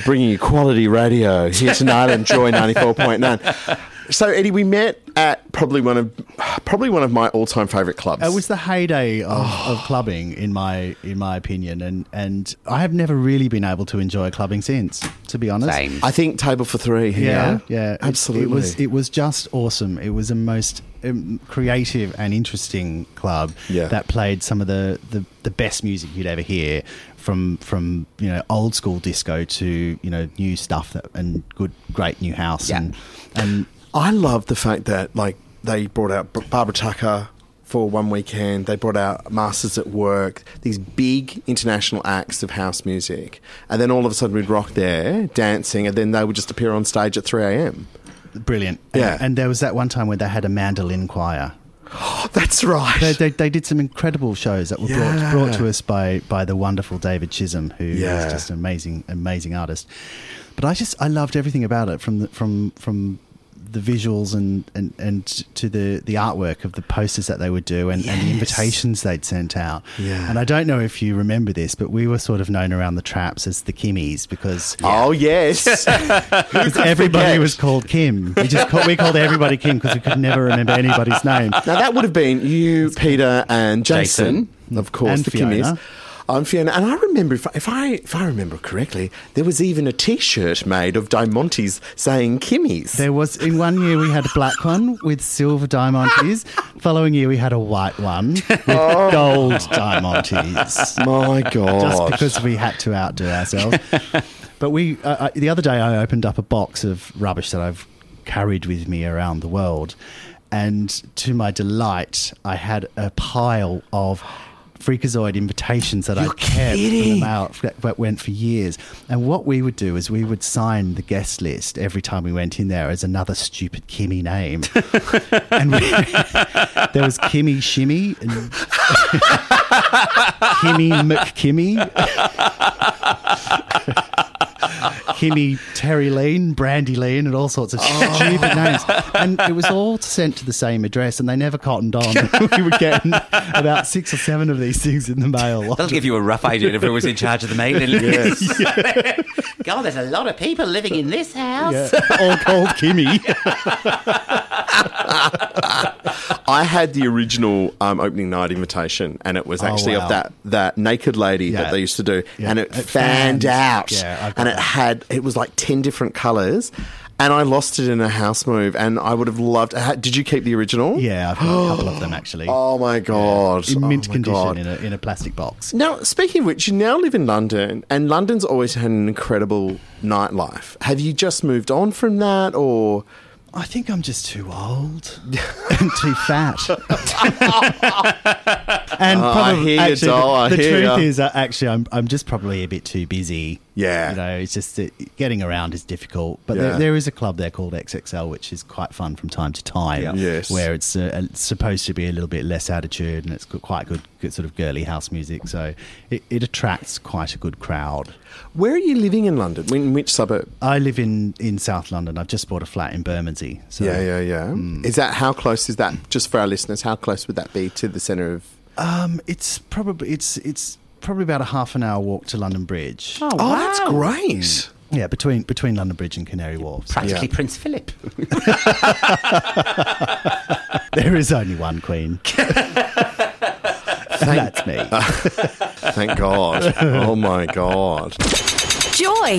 [SPEAKER 4] bringing you quality radio here tonight on Joy ninety-four point nine. So, Eddie, we met at probably one of probably one of my all-time favourite clubs.
[SPEAKER 5] It was the heyday of,
[SPEAKER 4] Oh.
[SPEAKER 5] of clubbing, in my in my opinion, and and I have never really been able to enjoy clubbing since, to be honest.
[SPEAKER 3] Same.
[SPEAKER 4] I think Table for Three.
[SPEAKER 5] Yeah,
[SPEAKER 4] Here.
[SPEAKER 5] yeah, It-
[SPEAKER 4] absolutely.
[SPEAKER 5] It, was it was just awesome. It was a most um, creative and interesting club
[SPEAKER 4] Yeah.
[SPEAKER 5] that played some of the, the, the best music you'd ever hear, from from you know old school disco to you know new stuff that and good great new house
[SPEAKER 3] Yeah.
[SPEAKER 5] and and
[SPEAKER 4] I love the fact that like they brought out B- Barbara Tucker for one weekend. They brought out Masters at Work. These big international acts of house music, and then all of a sudden we'd rock there dancing, and then they would just appear on stage at three a.m.
[SPEAKER 5] brilliant.
[SPEAKER 4] Yeah.
[SPEAKER 5] and, and there was that one time where they had a mandolin choir.
[SPEAKER 4] Oh, that's right.
[SPEAKER 5] They, they, they did some incredible shows that were
[SPEAKER 4] Yeah.
[SPEAKER 5] brought, brought to us by, by the wonderful David Chisholm, who
[SPEAKER 4] Yeah.
[SPEAKER 5] is just an amazing, amazing artist. But I just I loved everything about it, from the, from from the visuals and, and, and to the, the artwork of the posters that they would do and, and the
[SPEAKER 4] Yes.
[SPEAKER 5] invitations they'd sent out.
[SPEAKER 4] Yeah.
[SPEAKER 5] And I don't know if you remember this, but we were sort of known around the traps as the Kimmies because
[SPEAKER 4] Oh yes.
[SPEAKER 5] because everybody
[SPEAKER 4] forget?
[SPEAKER 5] was called Kim. We just called, we called everybody Kim because we could never remember anybody's name.
[SPEAKER 4] Now that would have been you, Peter, and Jason, of course,
[SPEAKER 5] And
[SPEAKER 4] the
[SPEAKER 5] Fiona.
[SPEAKER 4] Kimmies. I'm Fiona, and I remember if I, if I if I remember correctly, there was even a T-shirt made of Diamontes saying Kimmies.
[SPEAKER 5] There was, in one year we had a black one with silver diamantes. Following year we had a white one with gold diamantes.
[SPEAKER 4] My God!
[SPEAKER 5] Just because we had to outdo ourselves. But we, uh, I, the other day I opened up a box of rubbish that I've carried with me around the world, and to my delight, I had a pile of Freakazoid invitations that I
[SPEAKER 4] You're
[SPEAKER 5] kept
[SPEAKER 4] kidding.
[SPEAKER 5] from the mail that that went for years. And what we would do is we would sign the guest list every time we went in there as another stupid Kimmy name. And we, there was Kimmy Shimmy and Kimmy McKimmy, Kimmy Terry Lean, Brandy Lean, and all sorts of stupid names. And it was all sent to the same address, and they never cottoned on. We were getting about six or seven of these things in the mail.
[SPEAKER 3] That'll give you a rough idea of who was in charge of the mailing list. God, there's a lot of people living in this house.
[SPEAKER 5] Yeah, all called Kimmy.
[SPEAKER 4] I had the original um, opening night invitation, and it was
[SPEAKER 5] Oh,
[SPEAKER 4] actually
[SPEAKER 5] wow.
[SPEAKER 4] of that, that naked lady
[SPEAKER 5] Yeah.
[SPEAKER 4] that they used to do,
[SPEAKER 5] Yeah.
[SPEAKER 4] and it,
[SPEAKER 5] It
[SPEAKER 4] fanned
[SPEAKER 5] fans.
[SPEAKER 4] out,
[SPEAKER 5] Yeah, I've got
[SPEAKER 4] and it
[SPEAKER 5] that.
[SPEAKER 4] had it was like ten different colours, and I lost it in a house move, and I would have loved. ha- Did you keep the original?
[SPEAKER 5] Yeah, I've got a couple of them actually.
[SPEAKER 4] Oh my God!
[SPEAKER 5] in mint
[SPEAKER 4] oh my
[SPEAKER 5] condition
[SPEAKER 4] God.
[SPEAKER 5] in a, in a plastic box.
[SPEAKER 4] Now, speaking of which, you now live in London, and London's always had an incredible nightlife. Have you just moved on from that, or?
[SPEAKER 5] I think I'm just too old and too fat. and
[SPEAKER 4] Oh, I
[SPEAKER 5] probably,
[SPEAKER 4] hear you,
[SPEAKER 5] actually,
[SPEAKER 4] doll, I
[SPEAKER 5] the, the
[SPEAKER 4] hear
[SPEAKER 5] truth
[SPEAKER 4] ya.
[SPEAKER 5] is that actually I'm I'm just probably a bit too busy.
[SPEAKER 4] Yeah.
[SPEAKER 5] You know, it's just that getting around is difficult. But
[SPEAKER 4] Yeah.
[SPEAKER 5] there, there is a club there called X X L, which is quite fun from time to time.
[SPEAKER 3] Yeah.
[SPEAKER 4] Yes.
[SPEAKER 5] Where it's, uh, it's supposed to be a little bit less attitude, and it's got quite good, good sort of girly house music. So it, it attracts quite a good crowd.
[SPEAKER 4] Where are you living in London? In which suburb?
[SPEAKER 5] I live in, in South London. I've just bought a flat in Bermondsey. So,
[SPEAKER 4] Yeah, yeah, yeah.
[SPEAKER 5] Hmm.
[SPEAKER 4] Is that how close is that? Just for our listeners, how close would that be to the centre of?
[SPEAKER 5] Um, it's probably it's it's probably about a half an hour walk to London Bridge.
[SPEAKER 3] Oh,
[SPEAKER 4] Oh,
[SPEAKER 3] wow.
[SPEAKER 4] that's great.
[SPEAKER 5] Yeah, between between London Bridge and Canary Wharf.
[SPEAKER 3] Practically
[SPEAKER 4] Yeah.
[SPEAKER 3] Prince Philip.
[SPEAKER 5] There is only one queen. And that's me.
[SPEAKER 4] Thank God. Oh my God.
[SPEAKER 6] Joy.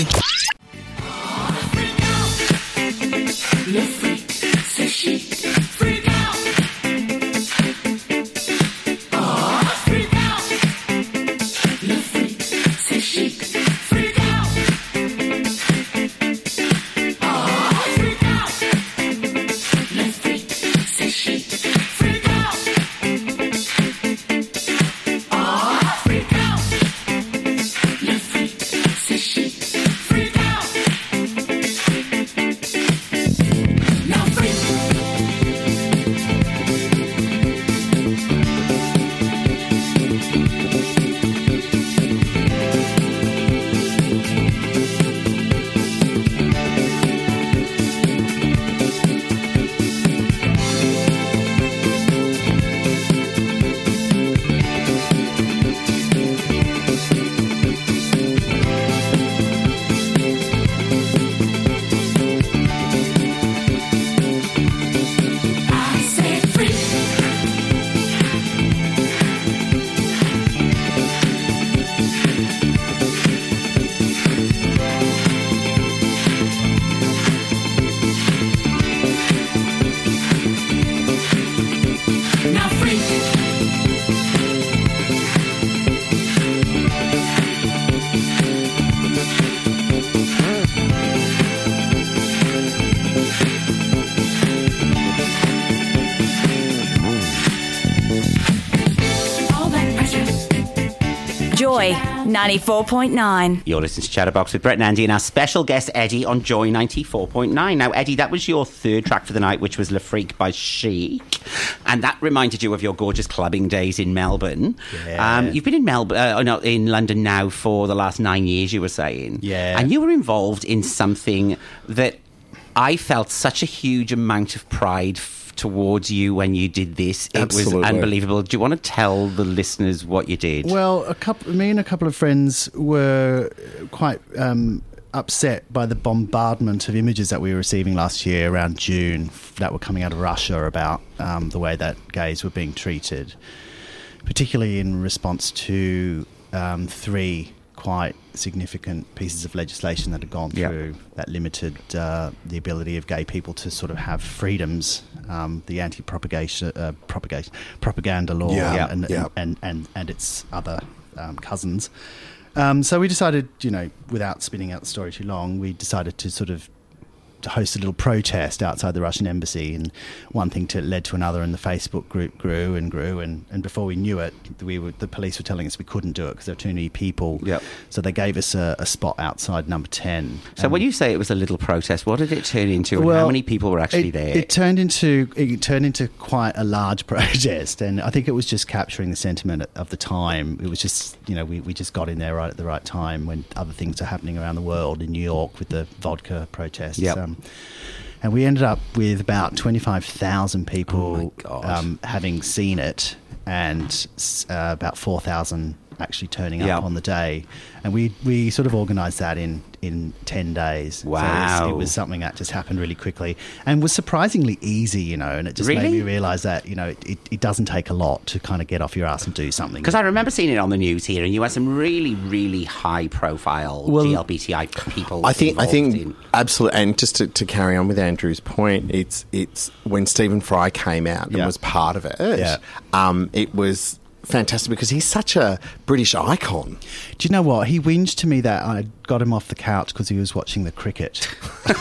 [SPEAKER 6] Joy ninety-four point nine.
[SPEAKER 3] You're listening to Chatterbox with Brett and Andy and our special guest Eddie on Joy ninety-four point nine. Now, Eddie, that was your third track for the night, which was Le Freak by Chic. And that reminded you of your gorgeous clubbing days in Melbourne.
[SPEAKER 5] Yeah.
[SPEAKER 3] Um, you've been in Melbourne, uh, no, in London now for the last nine years, you were saying.
[SPEAKER 5] Yeah.
[SPEAKER 3] And you were involved in something that I felt such a huge amount of pride f- towards you when you did this. It
[SPEAKER 4] Absolutely.
[SPEAKER 3] was unbelievable. Do you want to tell the listeners what you did?
[SPEAKER 5] Well, a couple, me and a couple of friends were quite um, upset by the bombardment of images that we were receiving last year around June that were coming out of Russia about um, the way that gays were being treated, particularly in response to um, three quite significant pieces of legislation that had gone
[SPEAKER 3] Yep.
[SPEAKER 5] through that limited uh, the ability of gay people to sort of have freedoms. Um, the anti-propagation uh, propagation, propaganda law
[SPEAKER 4] Yeah. Yep.
[SPEAKER 5] and,
[SPEAKER 4] Yep.
[SPEAKER 5] and, and, and its other um, cousins. Um, so we decided, you know, without spinning out the story too long, we decided to sort of to host a little protest outside the Russian embassy, and one thing to, led to another, and the Facebook group grew and grew, and, and before we knew it, we were, the police were telling us we couldn't do it because there were too many people.
[SPEAKER 3] Yep.
[SPEAKER 5] So they gave us a, a spot outside number ten.
[SPEAKER 3] So
[SPEAKER 5] And-
[SPEAKER 3] when you say it was a little protest, what did it turn into, and how
[SPEAKER 5] Well,
[SPEAKER 3] many people were actually
[SPEAKER 5] it,
[SPEAKER 3] there?
[SPEAKER 5] It turned into it turned into quite a large protest, and I think it was just capturing the sentiment of the time. It was just, you know, we, we just got in there right at the right time when other things are happening around the world, in New York with the vodka protests.
[SPEAKER 3] Yep.
[SPEAKER 5] Um, and we ended up with about twenty-five thousand people
[SPEAKER 3] Oh my God.
[SPEAKER 5] um, having seen it, and uh, about four thousand actually turning up
[SPEAKER 3] Yep.
[SPEAKER 5] on the day. And we, we sort of organised that in, in ten days. So it was-
[SPEAKER 3] Wow.
[SPEAKER 5] it was something that just happened really quickly and was surprisingly easy, you know, and it just
[SPEAKER 3] Really?
[SPEAKER 5] made me realise that, you know, it, it, it doesn't take a lot to kind of get off your ass and do something.
[SPEAKER 3] Because I remember seeing it on the news here, and you had some really, really high-profile
[SPEAKER 5] Well,
[SPEAKER 3] G L B T I people.
[SPEAKER 4] I think I
[SPEAKER 3] involved
[SPEAKER 4] think
[SPEAKER 3] in-
[SPEAKER 4] absolutely, and just to, to carry on with Andrew's point, it's it's when Stephen Fry came out and
[SPEAKER 5] Yeah.
[SPEAKER 4] was part of it.
[SPEAKER 5] Yeah.
[SPEAKER 4] Um, it was fantastic because he's such a British icon.
[SPEAKER 5] Do you know what? He whinged to me that I got him off the couch because he was watching the cricket.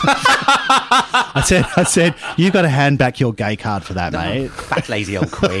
[SPEAKER 5] I said, I said, you got to hand back your gay card for that, mate.
[SPEAKER 3] Fat lazy old queen.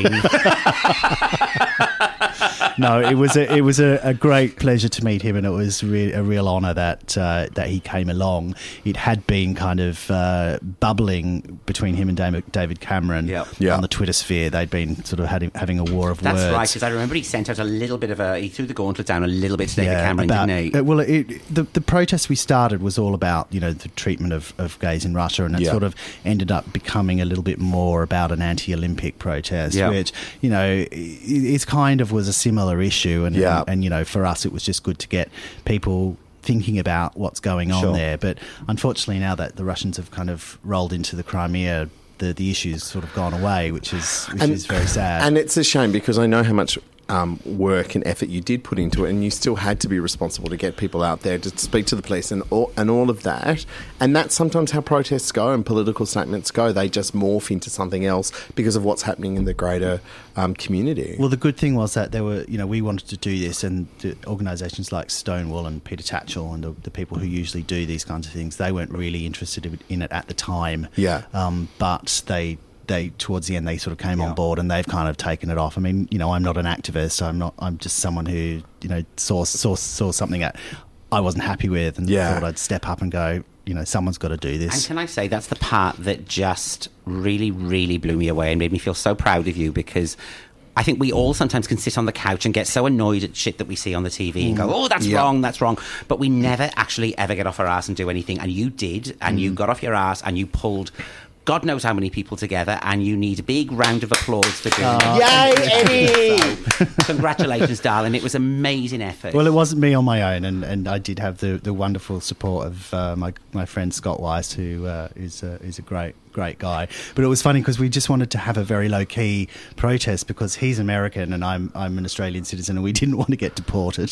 [SPEAKER 5] No, it was a, it was a, a great pleasure to meet him, and it was re- a real honour that uh, that he came along. It had been kind of uh, bubbling between him and David, David Cameron
[SPEAKER 3] Yep.
[SPEAKER 4] Yeah.
[SPEAKER 5] on the Twitter sphere. They'd been sort of had, having a war of
[SPEAKER 3] That's
[SPEAKER 5] words.
[SPEAKER 3] right, because I remember he sent out a little bit of a... He threw the gauntlet down a little bit to David
[SPEAKER 5] Yeah,
[SPEAKER 3] Cameron,
[SPEAKER 5] about-
[SPEAKER 3] didn't he?
[SPEAKER 5] uh, well, it, the the protest we started was all about, you know, the treatment of, of gays in Russia, and it
[SPEAKER 4] Yeah.
[SPEAKER 5] sort of ended up becoming a little bit more about an anti-Olympic protest,
[SPEAKER 3] Yeah.
[SPEAKER 5] which, you know, it, it kind of was a similar issue, and,
[SPEAKER 4] Yeah.
[SPEAKER 5] and and you know, for us, it was just good to get people thinking about what's going on
[SPEAKER 4] Sure.
[SPEAKER 5] there. But unfortunately, now that the Russians have kind of rolled into the Crimea, the the issue's sort of gone away, which is which is very sad.
[SPEAKER 4] And it's a shame because I know how much um, work and effort you did put into it, and you still had to be responsible to get people out there to speak to the police and all, and all of that. And that's sometimes how protests go and political statements go. They just morph into something else because of what's happening in the greater um, community.
[SPEAKER 5] Well, the good thing was that there were, you know, we wanted to do this, and the organisations like Stonewall and Peter Tatchell and the, the people who usually do these kinds of things, they weren't really interested in it at the time.
[SPEAKER 4] Yeah.
[SPEAKER 5] Um, but they, they towards the end, they sort of came on board, and they've kind of taken it off. I mean, you know, I'm not an activist. I'm not. I'm just someone who, you know, saw saw saw something that I wasn't happy with, and
[SPEAKER 4] Yeah.
[SPEAKER 5] thought I'd step up and go, you know, someone's got to do
[SPEAKER 3] And
[SPEAKER 5] this.
[SPEAKER 3] can I say, that's the part that just really, really blew me away and made me feel so proud of you, because I think we all sometimes can sit on the couch and get so annoyed at shit that we see on the T V and go, oh, that's
[SPEAKER 4] Yeah.
[SPEAKER 3] wrong, that's wrong. But we never actually ever get off our ass and do anything. And you did, and you got off your ass, and you pulled God knows how many people together, and you need a big round of applause for doing that.
[SPEAKER 4] Yay, Eddie!
[SPEAKER 3] So, congratulations, darling. It was amazing effort.
[SPEAKER 5] Well, it wasn't me on my own, and, and I did have the, the wonderful support of uh, my my friend Scott Weiss, who uh, is a, is a great great guy. But it was funny because we just wanted to have a very low key protest because he's American and I'm I'm an Australian citizen, and we didn't want to get deported.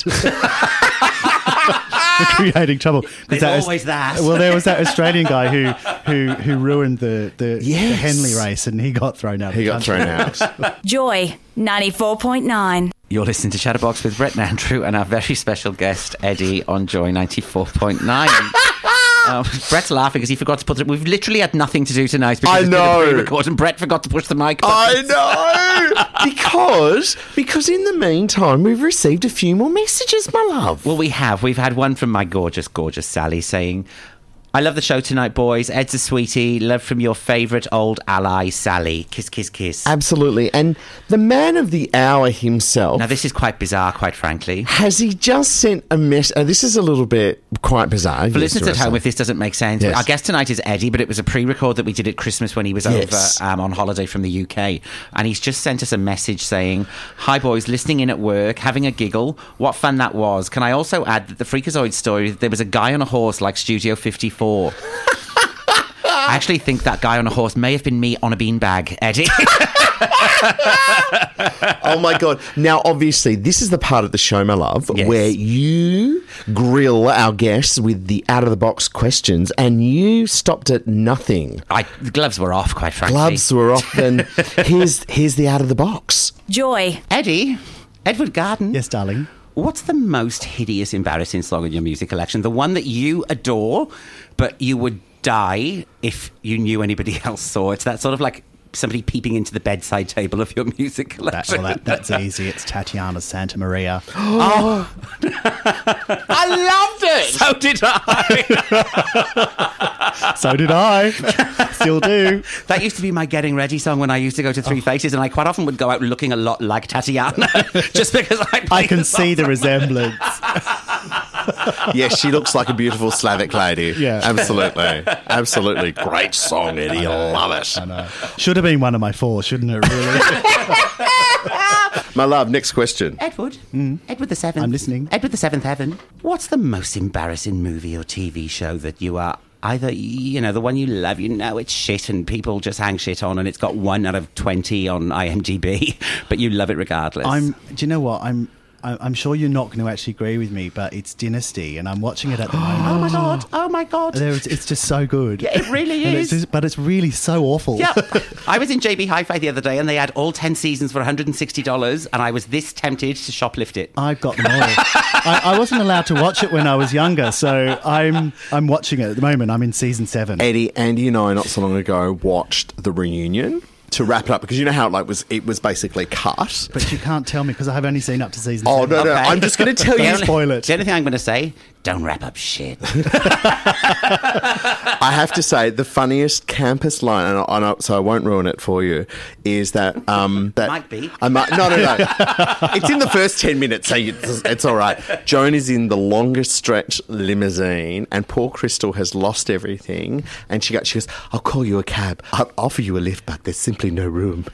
[SPEAKER 5] Creating trouble. 'Cause
[SPEAKER 3] There's
[SPEAKER 5] that was-
[SPEAKER 3] always that.
[SPEAKER 5] Well, there was that Australian guy who who who ruined the the,
[SPEAKER 4] Yes.
[SPEAKER 5] the Henley race, and he got thrown out. of
[SPEAKER 4] He
[SPEAKER 5] the
[SPEAKER 4] got
[SPEAKER 5] country.
[SPEAKER 4] thrown out.
[SPEAKER 6] Joy ninety-four point nine.
[SPEAKER 3] You're listening to Chatterbox with Brett and Andrew and our very special guest, Eddie, on Joy ninety-four point nine. Oh, Brett's laughing because he forgot to put it. We've literally had nothing to do tonight because
[SPEAKER 4] I
[SPEAKER 3] it's
[SPEAKER 4] know.
[SPEAKER 3] been a pre-record and Brett forgot to push the mic button.
[SPEAKER 4] I know. because because in the meantime, we've received a few more messages, my love.
[SPEAKER 3] Well, we have. We've had one from my gorgeous, gorgeous Sally saying, I love the show tonight, boys. Ed's a sweetie. Love from your favourite old ally, Sally. Kiss, kiss, kiss.
[SPEAKER 4] Absolutely. And the man of the hour himself.
[SPEAKER 3] Now, this is quite bizarre, quite frankly.
[SPEAKER 4] Has he just sent a message? Uh, this is a little bit quite bizarre.
[SPEAKER 3] For
[SPEAKER 4] yes,
[SPEAKER 3] listeners at
[SPEAKER 4] Teresa.
[SPEAKER 3] home, if this doesn't make sense,
[SPEAKER 4] Yes.
[SPEAKER 3] our guest tonight is Eddie, but it was a pre-record that we did at Christmas when he was
[SPEAKER 4] Yes.
[SPEAKER 3] over um, on holiday from the U K. And he's just sent us a message saying, hi, boys, listening in at work, having a giggle. What fun that was. Can I also add that the Freakazoid story, there was a guy on a horse like Studio fifty-four. I actually think that guy on a horse may have been me on a beanbag, Eddie.
[SPEAKER 4] Oh my God. Now, obviously, this is the part of the show, my love,
[SPEAKER 3] Yes.
[SPEAKER 4] where you grill our guests with the out-of-the-box questions, and you stopped at nothing.
[SPEAKER 3] I, the gloves were off, quite frankly.
[SPEAKER 4] Gloves were off, and here's, here's the out-of-the-box.
[SPEAKER 6] Joy.
[SPEAKER 3] Eddie, Edward Garden.
[SPEAKER 5] Yes, darling.
[SPEAKER 3] What's the most hideous, embarrassing song in your music collection? The one that you adore, but you would die if you knew anybody else saw it. That's sort of like somebody peeping into the bedside table of your music
[SPEAKER 5] That,
[SPEAKER 3] collection.
[SPEAKER 5] well, that, that's easy. It's Tatiana Santa Maria.
[SPEAKER 3] I loved it. So did I.
[SPEAKER 5] So did I. Still do.
[SPEAKER 3] That used to be my getting ready song when I used to go to Three Faces, and I quite often would go out looking a lot like Tatiana, just because I.
[SPEAKER 5] I can see the resemblance.
[SPEAKER 4] Yes, she looks like a beautiful Slavic lady.
[SPEAKER 5] Yeah.
[SPEAKER 4] Absolutely. Absolutely. Great song, Eddie. I love it.
[SPEAKER 5] I know. Should have been one of my four, shouldn't it, really?
[SPEAKER 4] My love, next question.
[SPEAKER 3] Edward, Edward the Seventh.
[SPEAKER 5] I'm listening.
[SPEAKER 3] Edward the Seventh Heaven. What's the most embarrassing movie or T V show that you are either, you know, the one you love, you know it's shit and people just hang shit on, and it's got one out of twenty on I M D B, but you love it regardless?
[SPEAKER 5] I'm. Do you know what? I'm. I- I'm sure you're not going to actually agree with me, but it's Dynasty, and I'm watching it at the moment.
[SPEAKER 3] Oh my god! Oh my god!
[SPEAKER 5] There- It's just so good.
[SPEAKER 3] Yeah, it really
[SPEAKER 5] And it's
[SPEAKER 3] is.
[SPEAKER 5] just- but it's really so awful.
[SPEAKER 3] Yeah, I was in J B Hi-Fi the other day, and they had all ten seasons for one hundred sixty dollars, and I was this tempted to shoplift it.
[SPEAKER 5] I've got them all. I, I wasn't allowed to watch it when I was younger, so I'm I'm watching it at the moment. I'm in season seven.
[SPEAKER 4] Eddie, Andy and I not so long ago watched the reunion to wrap it up, because you know how it like was it was basically cut.
[SPEAKER 5] But you can't tell me because I have only seen up to season
[SPEAKER 4] Oh
[SPEAKER 5] seven.
[SPEAKER 4] no, no!
[SPEAKER 3] Okay.
[SPEAKER 4] I'm just going to tell
[SPEAKER 3] The
[SPEAKER 4] you.
[SPEAKER 3] only-
[SPEAKER 5] spoil it.
[SPEAKER 3] The only thing I'm going to say, don't wrap up shit.
[SPEAKER 4] I have to say the funniest campus line, and I, and I, so I won't ruin it for you, is that um that
[SPEAKER 3] Might be.
[SPEAKER 4] I might no no no. It's in the first ten minutes, so you, it's, it's all right. Joan is in the longest stretch limousine, and poor Crystal has lost everything, and she goes, she goes, "I'll call you a cab. I'll offer you a lift, but there's simply no room."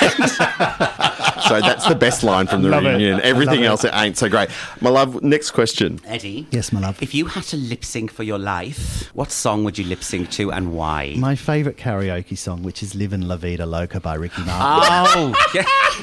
[SPEAKER 4] So that's the best line from the
[SPEAKER 5] Love it.
[SPEAKER 4] reunion.
[SPEAKER 5] I
[SPEAKER 4] Everything
[SPEAKER 5] love
[SPEAKER 4] else it ain't so great. My love, next question.
[SPEAKER 3] Eddie?
[SPEAKER 5] Yes, my love.
[SPEAKER 3] If you had to lip sync for your life, what song would you lip sync to and why?
[SPEAKER 5] My favourite karaoke song, which is "Livin' La Vida Loca" by Ricky Martin.
[SPEAKER 3] Oh, yeah.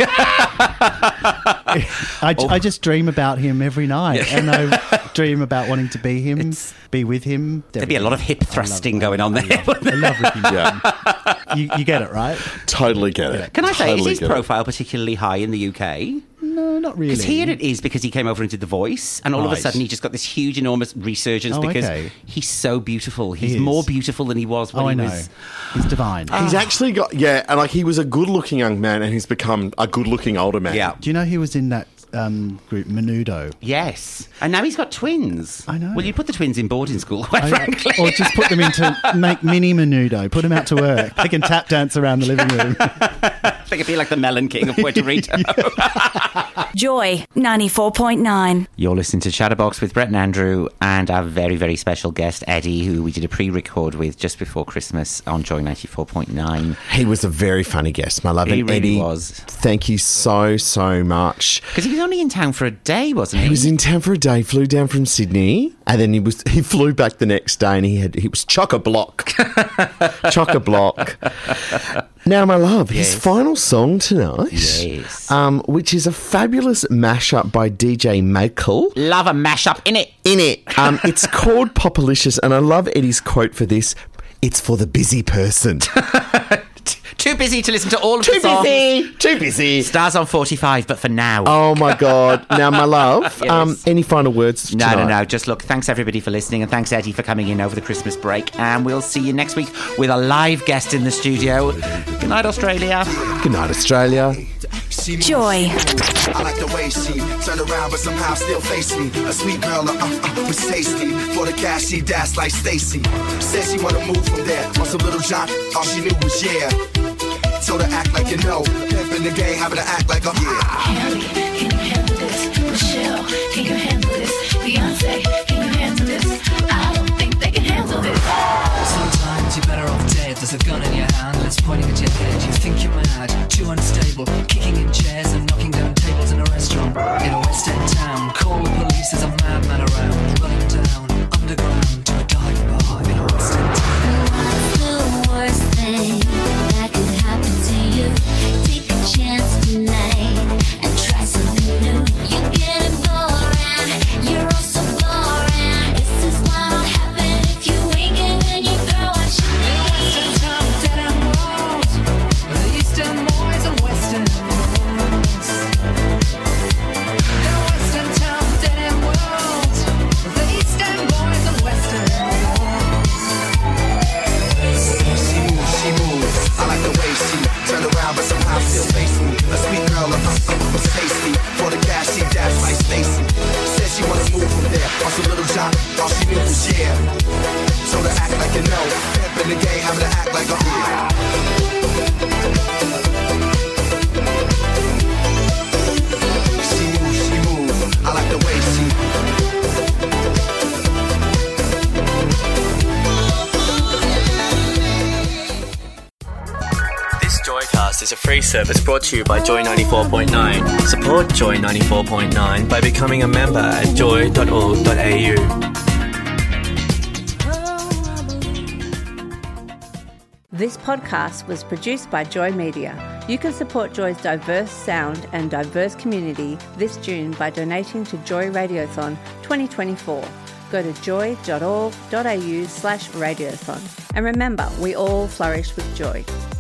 [SPEAKER 5] I, I just dream about him every night, and I dream about wanting to be him, be with him.
[SPEAKER 3] There'd be a lot of hip thrusting going on there.
[SPEAKER 5] I love, I love Ricky Martin.
[SPEAKER 4] Yeah,
[SPEAKER 5] You, you get it, right?
[SPEAKER 4] totally get it.
[SPEAKER 3] Can I say,
[SPEAKER 4] Totally
[SPEAKER 3] is his
[SPEAKER 4] get it.
[SPEAKER 3] profile particularly high in the U K?
[SPEAKER 5] No, not really.
[SPEAKER 3] Because here it is, because he came over into The Voice, and all of a
[SPEAKER 5] Right.
[SPEAKER 3] sudden he just got this huge, enormous resurgence
[SPEAKER 5] Oh,
[SPEAKER 3] because
[SPEAKER 5] okay.
[SPEAKER 3] he's so beautiful. He's
[SPEAKER 5] He is.
[SPEAKER 3] more beautiful than he was when
[SPEAKER 5] Oh, I
[SPEAKER 3] he
[SPEAKER 5] know.
[SPEAKER 3] was.
[SPEAKER 5] He's divine.
[SPEAKER 4] He's actually got, yeah, and like he was a good looking young man and he's become a good looking older man.
[SPEAKER 3] Yeah.
[SPEAKER 5] Do you know he was in that um, group Menudo?
[SPEAKER 3] Yes. And now he's got twins.
[SPEAKER 5] I know.
[SPEAKER 3] Well, you put the twins in boarding school, quite
[SPEAKER 5] I-
[SPEAKER 3] frankly.
[SPEAKER 5] Or just put them into make mini Menudo. Put them out to work. They can tap dance around the living room.
[SPEAKER 3] They could be like the Melon King of Puerto Rico.
[SPEAKER 6] Joy ninety-four point nine.
[SPEAKER 3] You're listening to Chatterbox with Brett and Andrew and our very, very special guest, Eddie, who we did a pre-record with just before Christmas on Joy ninety-four point nine.
[SPEAKER 4] He was a very funny guest, my love.
[SPEAKER 3] He
[SPEAKER 4] and
[SPEAKER 3] really
[SPEAKER 4] Eddie,
[SPEAKER 3] was.
[SPEAKER 4] thank you so, so much.
[SPEAKER 3] Because he was only in town for a day, wasn't he?
[SPEAKER 4] He was in town for a day, flew down from Sydney, and then he was he flew back the next day, and he had he was chock-a-block, chock-a-block. Now, my love, his
[SPEAKER 3] Yes.
[SPEAKER 4] final song tonight,
[SPEAKER 3] Yes.
[SPEAKER 4] um, which is a fabulous mashup by D J Michael.
[SPEAKER 3] Love a mashup, innit?
[SPEAKER 4] In it, um, it's called Popalicious, and I love Eddie's quote for this. It's for the busy person.
[SPEAKER 3] too busy to listen to all of
[SPEAKER 4] Too
[SPEAKER 3] the songs.
[SPEAKER 4] busy. Too busy.
[SPEAKER 3] Stars on forty-five, but for now.
[SPEAKER 4] Oh my God! Now, my love,
[SPEAKER 3] Yes.
[SPEAKER 4] um, any final words?
[SPEAKER 3] No, no,
[SPEAKER 4] tonight?
[SPEAKER 3] no. Just look, thanks everybody for listening, and thanks Eddie for coming in over the Christmas break. And we'll see you next week with a live guest in the studio. Good night, Australia.
[SPEAKER 4] Good night, Australia.
[SPEAKER 6] Joy.
[SPEAKER 9] I like the way she turned around but somehow still face me. A sweet girl, uh, uh, was tasty. For the cash she danced like Stacy. Said she wanna move from there on some little John. All she knew was yeah. Told her act like you know. Pimp in the game, having to act like a yeah.
[SPEAKER 10] Harry, can you handle this? Michelle, can you handle this? Beyonce, can you handle this? I don't think they can handle this.
[SPEAKER 7] Sometimes you're better off dead. There's a gun in your hand and it's pointing at your head. You think you're mad, too unstable, kicking in chairs and knocking down tables in a restaurant in a West End town. Call the police, there's a madman around, running down underground to a dive bar in a West End town.
[SPEAKER 10] What's the worst thing that could happen to you? Take a chance tonight and try something new. You're getting boring, you're all so boring. This is what'll happen if you ain't giving your girl what she needs.
[SPEAKER 7] Western town, dead end world, the Eastern boys and Western girls. In a Western town, dead end world, the Eastern boys and Western girls.
[SPEAKER 9] She moves, she moves. I like the way she turned around but somehow still face me. A sweet girl, uh, uh, was tasty. For the cash she danced like Stacy. Said she wanna move from there on some little John. All she knew was yeah. Told her act like you know. Pimp in the game, having to act like a yeah. She moves, she moves. I like the way she.
[SPEAKER 2] This Joycast is a free service brought to you by Joy ninety-four point nine. Support Joy ninety-four point nine by becoming a member at joy dot org dot a u.
[SPEAKER 1] This podcast was produced by Joy Media. You can support Joy's diverse sound and diverse community this June by donating to Joy Radiothon twenty twenty-four. Go to joy dot org dot a u slash radiothon. And remember, we all flourish with joy.